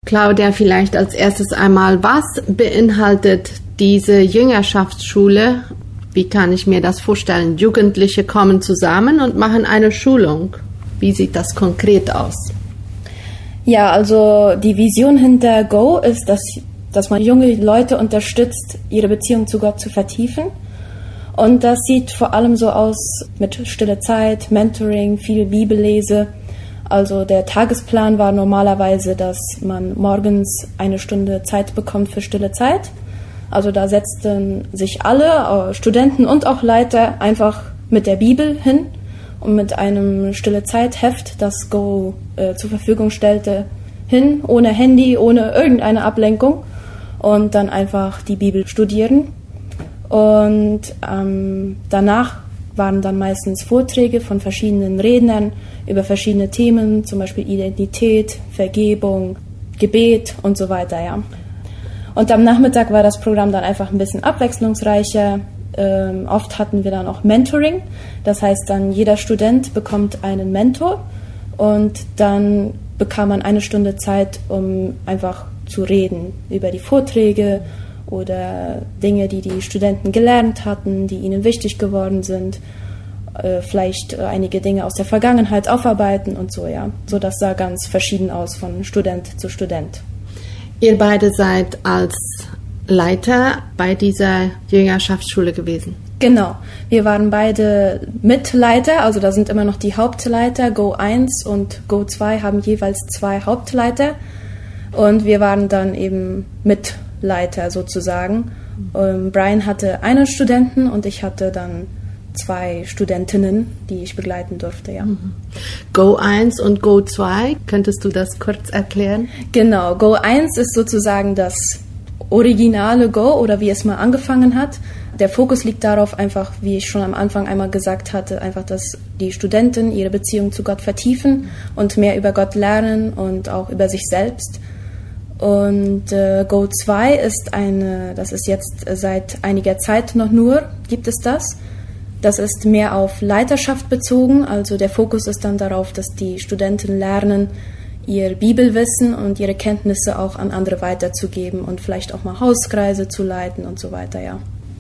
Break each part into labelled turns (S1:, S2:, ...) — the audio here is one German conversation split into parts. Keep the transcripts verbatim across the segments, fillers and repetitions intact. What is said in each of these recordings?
S1: Claudia, vielleicht als erstes einmal, was beinhaltet diese Jüngerschaftsschule? Wie kann ich mir das vorstellen? Jugendliche kommen zusammen und machen eine Schulung. Wie sieht das konkret aus?
S2: Ja, also die Vision hinter Go ist, dass, dass man junge Leute unterstützt, ihre Beziehung zu Gott zu vertiefen. Und das sieht vor allem so aus mit stille Zeit, Mentoring, viel Bibellese. Also der Tagesplan war normalerweise, dass man morgens eine Stunde Zeit bekommt für stille Zeit. Also da setzten sich alle, Studenten und auch Leiter, einfach mit der Bibel hin und mit einem stille Zeit-Heft, das Go äh, zur Verfügung stellte, hin, ohne Handy, ohne irgendeine Ablenkung und dann einfach die Bibel studieren. Und ähm, danach waren dann meistens Vorträge von verschiedenen Rednern über verschiedene Themen, zum Beispiel Identität, Vergebung, Gebet und so weiter, ja. Und am Nachmittag war das Programm dann einfach ein bisschen abwechslungsreicher. Ähm, oft hatten wir dann auch Mentoring, das heißt dann jeder Student bekommt einen Mentor und dann bekam man eine Stunde Zeit, um einfach zu reden über die Vorträge oder Dinge, die die Studenten gelernt hatten, die ihnen wichtig geworden sind, äh, vielleicht äh, einige Dinge aus der Vergangenheit aufarbeiten und so, ja. So, das sah ganz verschieden aus von Student zu Student.
S1: Ihr beide seid als Leiter bei dieser Jüngerschaftsschule gewesen?
S2: Genau, wir waren beide Mitleiter, also da sind immer noch die Hauptleiter. Go eins und Go zwei haben jeweils zwei Hauptleiter und wir waren dann eben Mitleiter sozusagen. Ähm, Brian hatte einen Studenten und ich hatte dann zwei Studentinnen, die ich begleiten durfte, ja.
S1: Go eins und Go zwei, könntest du das kurz erklären?
S2: Genau, Go eins ist sozusagen das originale Go oder wie es mal angefangen hat. Der Fokus liegt darauf einfach, wie ich schon am Anfang einmal gesagt hatte, einfach, dass die Studenten ihre Beziehung zu Gott vertiefen und mehr über Gott lernen und auch über sich selbst. Und äh, Go zwei ist eine, das ist jetzt seit einiger Zeit noch nur, gibt es das. Das ist mehr auf Leiterschaft bezogen, also der Fokus ist dann darauf, dass die Studenten lernen, ihr Bibelwissen und ihre Kenntnisse auch an andere weiterzugeben und vielleicht auch mal Hauskreise zu leiten und so weiter, ja.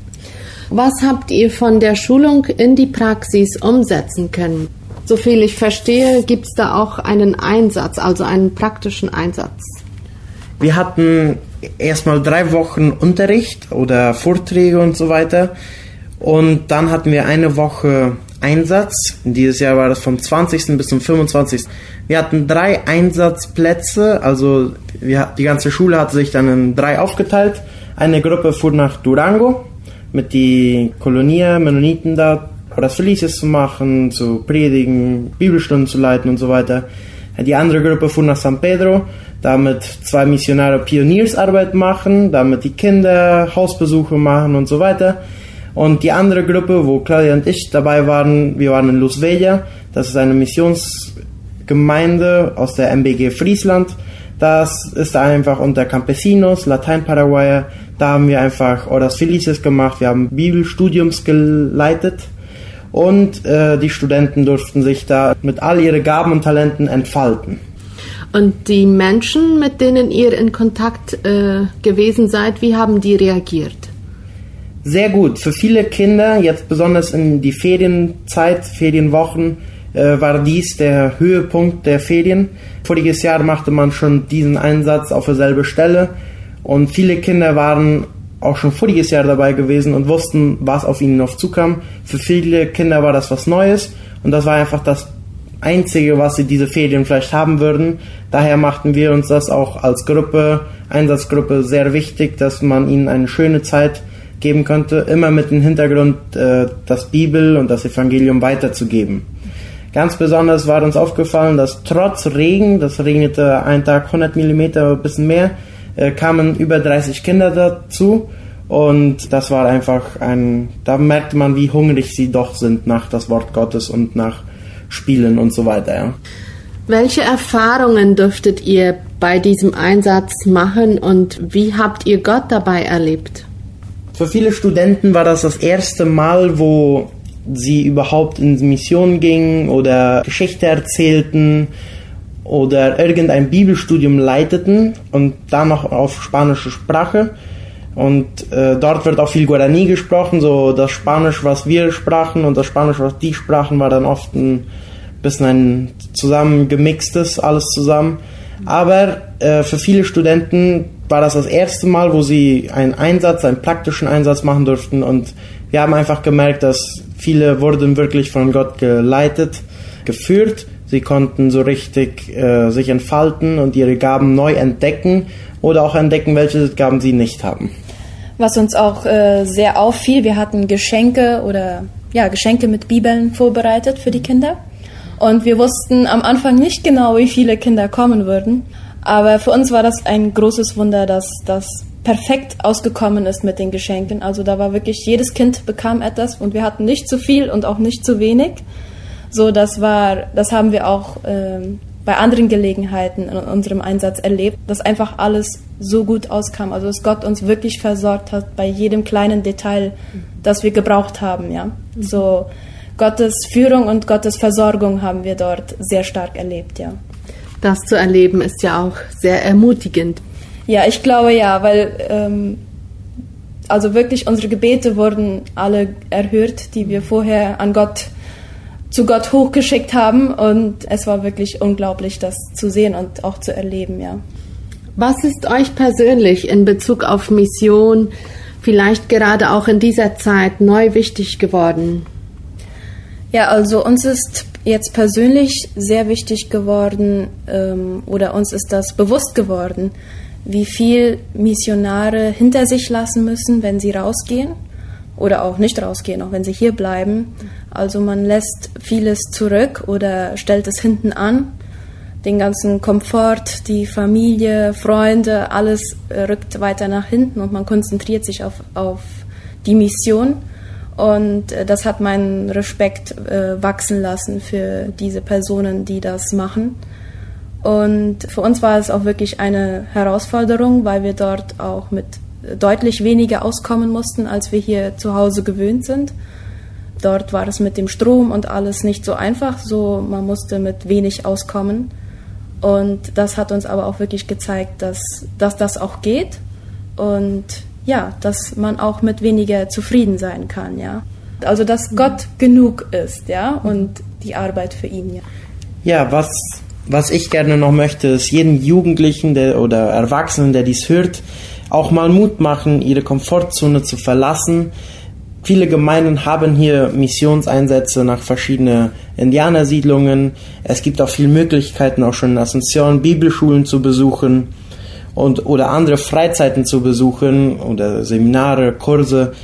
S1: Was habt ihr von der Schulung in die Praxis umsetzen können? Soviel ich verstehe, gibt es da auch einen Einsatz, also einen praktischen Einsatz.
S3: Wir hatten erstmal drei Wochen Unterricht oder Vorträge und so weiter. Und dann hatten wir eine Woche Einsatz. Dieses Jahr war das vom zwanzigsten bis zum fünfundzwanzigsten Wir hatten drei Einsatzplätze, also wir, die ganze Schule hatte sich dann in drei aufgeteilt. Eine Gruppe fuhr nach Durango mit die Kolonie, Mennoniten da, Horas Felices zu machen, zu predigen, Bibelstunden zu leiten und so weiter. Die andere Gruppe fuhr nach San Pedro, damit zwei Missionare Pioniersarbeit machen, damit die Kinder Hausbesuche machen und so weiter. Und die andere Gruppe, wo Claudia und ich dabei waren, wir waren in Luz Bella, das ist eine Missionsgemeinde aus der M B G Friesland. Das ist einfach unter Campesinos, Latein-Paraguayer. Da haben wir einfach Horas Felices gemacht, wir haben Bibelstudiums geleitet und äh, die Studenten durften sich da mit all ihren Gaben und Talenten entfalten.
S1: Und die Menschen, mit denen ihr in Kontakt äh, gewesen seid, wie haben die reagiert?
S3: Sehr gut. Für viele Kinder, jetzt besonders in die Ferienzeit, Ferienwochen, äh, war dies der Höhepunkt der Ferien. Voriges Jahr machte man schon diesen Einsatz auf derselben Stelle und viele Kinder waren auch schon voriges Jahr dabei gewesen und wussten, was auf ihnen noch zukam. Für viele Kinder war das was Neues und das war einfach das Einzige, was sie diese Ferien vielleicht haben würden. Daher machten wir uns das auch als Gruppe, Einsatzgruppe sehr wichtig, dass man ihnen eine schöne Zeit geben könnte, immer mit dem Hintergrund, äh, das Bibel und das Evangelium weiterzugeben. Ganz besonders war uns aufgefallen, dass trotz Regen, das regnete einen Tag hundert Millimeter, ein bisschen mehr, äh, kamen über dreißig Kinder dazu und das war einfach ein, da merkte man, wie hungrig sie doch sind nach das Wort Gottes und nach Spielen und so weiter. Ja.
S1: Welche Erfahrungen dürftet ihr bei diesem Einsatz machen und wie habt ihr Gott dabei erlebt?
S3: Für viele Studenten war das das erste Mal, wo sie überhaupt in Mission gingen oder Geschichte erzählten oder irgendein Bibelstudium leiteten und dann noch auf spanische Sprache. Und äh, dort wird auch viel Guarani gesprochen, so das Spanisch, was wir sprachen und das Spanisch, was die sprachen, war dann oft ein bisschen ein zusammengemixtes, alles zusammen. Aber äh, für viele Studenten war das das erste Mal, wo sie einen Einsatz, einen praktischen Einsatz machen durften, und wir haben einfach gemerkt, dass viele wurden wirklich von Gott geleitet, geführt. Sie konnten so richtig äh, sich entfalten und ihre Gaben neu entdecken oder auch entdecken, welche Gaben sie nicht haben.
S2: Was uns auch äh, sehr auffiel, wir hatten Geschenke oder ja Geschenke mit Bibeln vorbereitet für die Kinder. Und wir wussten am Anfang nicht genau, wie viele Kinder kommen würden. Aber für uns war das ein großes Wunder, dass das perfekt ausgekommen ist mit den Geschenken. Also da war wirklich, jedes Kind bekam etwas und wir hatten nicht zu viel und auch nicht zu wenig. So, das war, das haben wir auch ähm, bei anderen Gelegenheiten in unserem Einsatz erlebt, dass einfach alles so gut auskam. Also dass Gott uns wirklich versorgt hat bei jedem kleinen Detail, das wir gebraucht haben. Ja, mhm. So Gottes Führung und Gottes Versorgung haben wir dort sehr stark erlebt. Ja.
S1: Das zu erleben ist ja auch sehr ermutigend.
S2: Ja, ich glaube ja, weil ähm, also wirklich unsere Gebete wurden alle erhört, die wir vorher an Gott zu Gott hochgeschickt haben, und es war wirklich unglaublich, das zu sehen und auch zu erleben, ja.
S1: Was ist euch persönlich in Bezug auf Mission vielleicht gerade auch in dieser Zeit neu wichtig geworden?
S2: Ja, also uns ist jetzt persönlich sehr wichtig geworden, ähm, oder uns ist das bewusst geworden, wie viel Missionare hinter sich lassen müssen, wenn sie rausgehen oder auch nicht rausgehen, auch wenn sie hier bleiben. Also man lässt vieles zurück oder stellt es hinten an. Den ganzen Komfort, die Familie, Freunde, alles rückt weiter nach hinten und man konzentriert sich auf, auf die Mission. Und das hat meinen Respekt äh, wachsen lassen für diese Personen, die das machen. Und für uns war es auch wirklich eine Herausforderung, weil wir dort auch mit deutlich weniger auskommen mussten, als wir hier zu Hause gewöhnt sind. Dort war es mit dem Strom und alles nicht so einfach, so man musste mit wenig auskommen. Und das hat uns aber auch wirklich gezeigt, dass, dass das auch geht und ja, dass man auch mit weniger zufrieden sein kann, ja. Also dass Gott genug ist, ja, und die Arbeit für ihn, ja.
S3: Ja, was Was ich gerne noch möchte, ist jedem Jugendlichen der, oder Erwachsenen, der dies hört, auch mal Mut machen, ihre Komfortzone zu verlassen. Viele Gemeinden haben hier Missionseinsätze nach verschiedenen Indianersiedlungen. Es gibt auch viele Möglichkeiten, auch schon in Asunción Bibelschulen zu besuchen und oder andere Freizeiten zu besuchen oder Seminare, Kurse.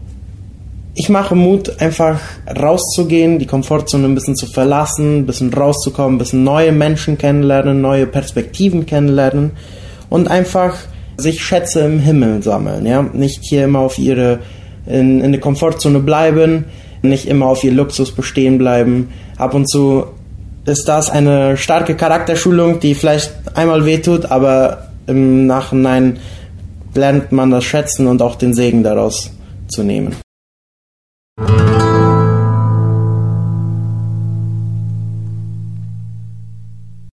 S3: Ich mache Mut, einfach rauszugehen, die Komfortzone ein bisschen zu verlassen, ein bisschen rauszukommen, ein bisschen neue Menschen kennenlernen, neue Perspektiven kennenlernen und einfach sich Schätze im Himmel sammeln. Ja? Nicht hier immer auf ihre, in, in der Komfortzone bleiben, nicht immer auf ihr Luxus bestehen bleiben. Ab und zu ist das eine starke Charakterschulung, die vielleicht einmal wehtut, aber im Nachhinein lernt man das schätzen und auch den Segen daraus zu nehmen.